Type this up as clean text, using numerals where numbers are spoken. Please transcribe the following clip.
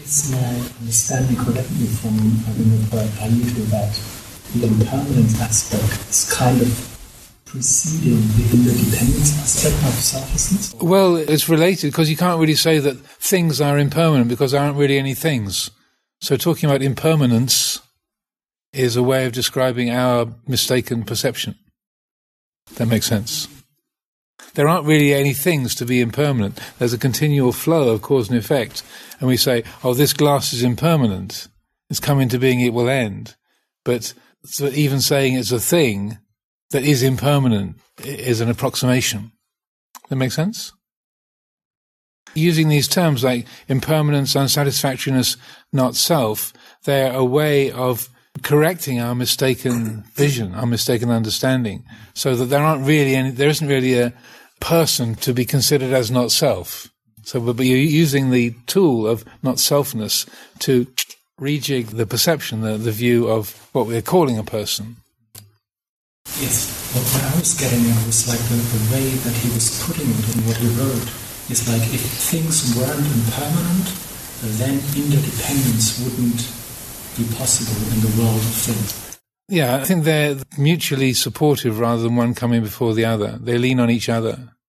Is my understanding correctly from having heard Ayuto that the impermanence aspect is kind of preceding the interdependence aspect of selflessness? Well, it's related because you can't really say that things are impermanent because there aren't really any things. So talking about impermanence is a way of describing our mistaken perception. That makes sense. There aren't really any things to be impermanent. There's a continual flow of cause and effect. And we say, oh, this glass is impermanent. It's come into being, it will end. But so even saying it's a thing that is impermanent is an approximation. That make sense? Using these terms like impermanence, unsatisfactoriness, not self, they're a way of correcting our mistaken vision, our mistaken understanding, so that there isn't really a person to be considered as not self. So, but you're using the tool of not selfness to rejig the perception, the view of what we're calling a person. Yes, what I was getting at was like the way that he was putting it in what he wrote is like if things weren't impermanent, then interdependence wouldn't be possible in the world of things. Yeah, I think they're mutually supportive rather than one coming before the other. They lean on each other.